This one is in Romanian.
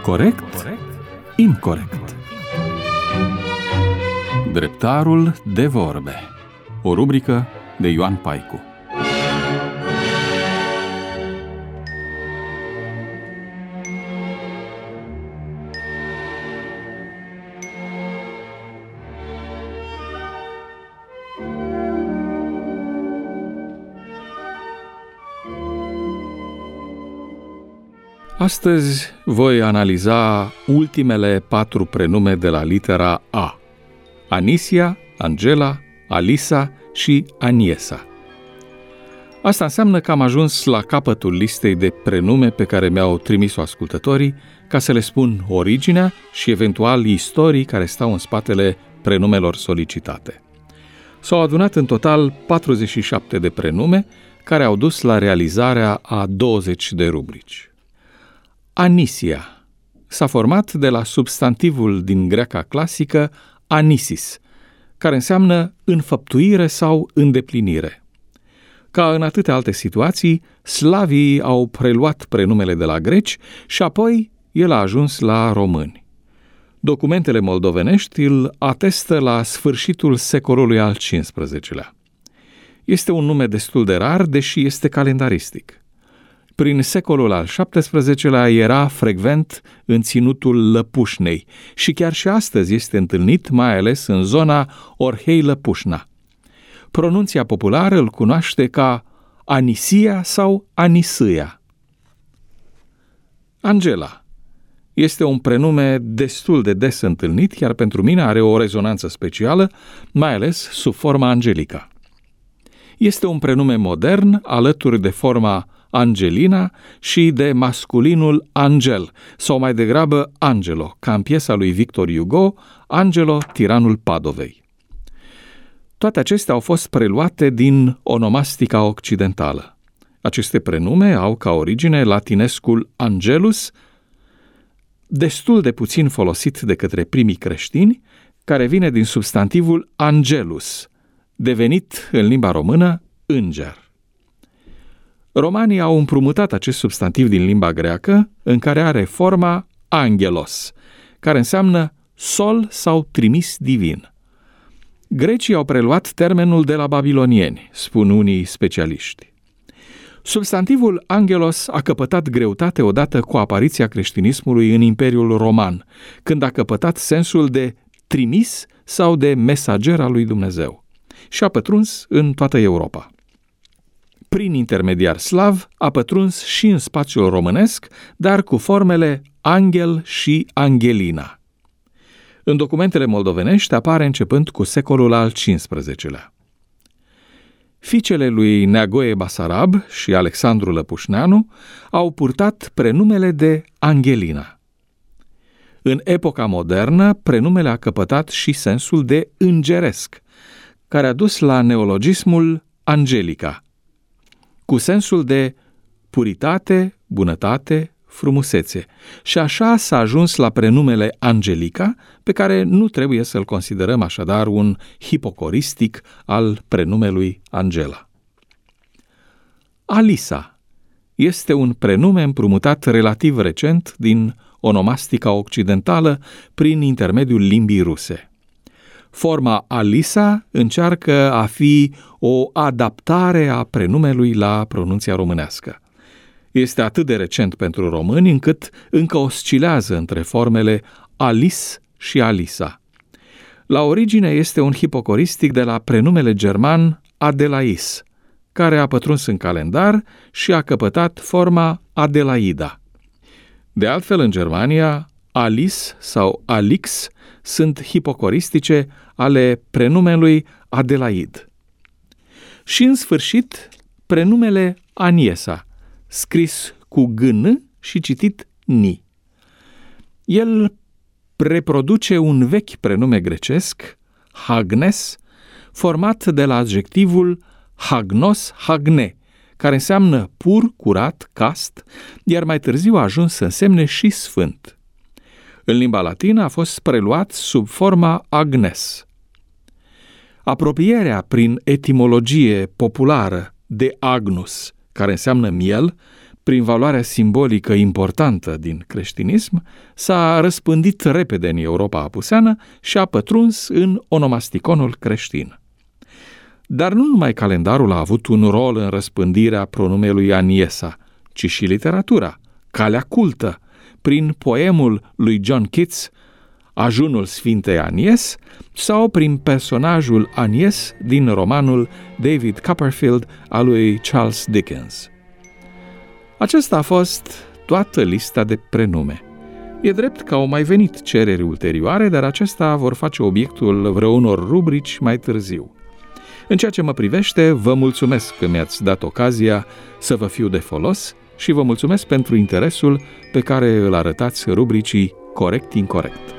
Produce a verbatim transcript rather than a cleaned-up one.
Corect? Incorect. Dreptarul de vorbe. O rubrică de Ioan Paicu. Astăzi voi analiza ultimele patru prenume de la litera A: Anisia, Angela, Alisa și Aniesa. Asta înseamnă că am ajuns la capătul listei de prenume pe care mi-au trimis-o ascultătorii, ca să le spun originea și eventual istorii care stau în spatele prenumelor solicitate. S-au adunat în total patruzeci și șapte de prenume care au dus la realizarea a douăzeci de rubrici. Anisia s-a format de la substantivul din greaca clasică anisis, care înseamnă înfăptuire sau îndeplinire. Ca în atâtea alte situații, slavii au preluat prenumele de la greci și apoi el a ajuns la români. Documentele moldovenești îl atestă la sfârșitul secolului al cincisprezecelea. Este un nume destul de rar, deși este calendaristic. Prin secolul al șaptesprezecelea era frecvent în ținutul Lăpușnei și chiar și astăzi este întâlnit mai ales în zona Orhei-Lăpușna. Pronunția populară îl cunoaște ca Anisia sau Anisâia. Angela este un prenume destul de des întâlnit, iar pentru mine are o rezonanță specială, mai ales sub forma Angelica. Este un prenume modern, alături de forma Angelina și de masculinul Angel, sau mai degrabă Angelo, ca în piesa lui Victor Hugo, Angelo, tiranul Padovei. Toate acestea au fost preluate din onomastica occidentală. Aceste prenume au ca origine latinescul Angelus, destul de puțin folosit de către primii creștini, care vine din substantivul Angelus, devenit în limba română înger. Romanii au împrumutat acest substantiv din limba greacă, în care are forma angelos, care înseamnă sol sau trimis divin. Grecii au preluat termenul de la babilonieni, spun unii specialiști. Substantivul angelos a căpătat greutate odată cu apariția creștinismului în Imperiul Roman, când a căpătat sensul de trimis sau de mesager al lui Dumnezeu și a pătruns în toată Europa. Prin intermediar slav, a pătruns și în spațiul românesc, dar cu formele Angel și Angelina. În documentele moldovenești apare începând cu secolul al cincisprezecelea. Fiicele lui Neagoe Basarab și Alexandru Lăpușneanu au purtat prenumele de Angelina. În epoca modernă, prenumele a căpătat și sensul de îngeresc, care a dus la neologismul Angelica, cu sensul de puritate, bunătate, frumusețe. Și așa s-a ajuns la prenumele Angelica, pe care nu trebuie să-l considerăm așadar un hipocoristic al prenumelui Angela. Alisa este un prenume împrumutat relativ recent din onomastica occidentală prin intermediul limbii ruse. Forma Alisa încearcă a fi o adaptare a prenumelui la pronunția românească. Este atât de recent pentru români încât încă oscilează între formele Alis și Alisa. La origine este un hipocoristic de la prenumele german Adelais, care a pătruns în calendar și a căpătat forma Adelaida. De altfel, în Germania, Alis sau Alix sunt hipocoristice ale prenumelui Adelaid. Și în sfârșit, prenumele Aniesa, scris cu gân și citit ni. El reproduce un vechi prenume grecesc, hagnes, format de la adjectivul hagnos hagne, care înseamnă pur, curat, cast, iar mai târziu a ajuns să însemne și sfânt. În limba latină a fost preluat sub forma Agnes. Apropierea prin etimologie populară de Agnus, care înseamnă miel, prin valoarea simbolică importantă din creștinism, s-a răspândit repede în Europa apuseană și a pătruns în onomasticonul creștin. Dar nu numai calendarul a avut un rol în răspândirea pronumelui Aniesa, ci și literatura, calea cultă, prin poemul lui John Keats, Ajunul Sfintei Anies, sau prin personajul Anies din romanul David Copperfield al lui Charles Dickens. Aceasta a fost toată lista de prenume. E drept că au mai venit cereri ulterioare, dar acestea vor face obiectul vreunor rubrici mai târziu. În ceea ce mă privește, vă mulțumesc că mi-ați dat ocazia să vă fiu de folos și vă mulțumesc pentru interesul pe care îl arătați rubricii Corect-Incorect.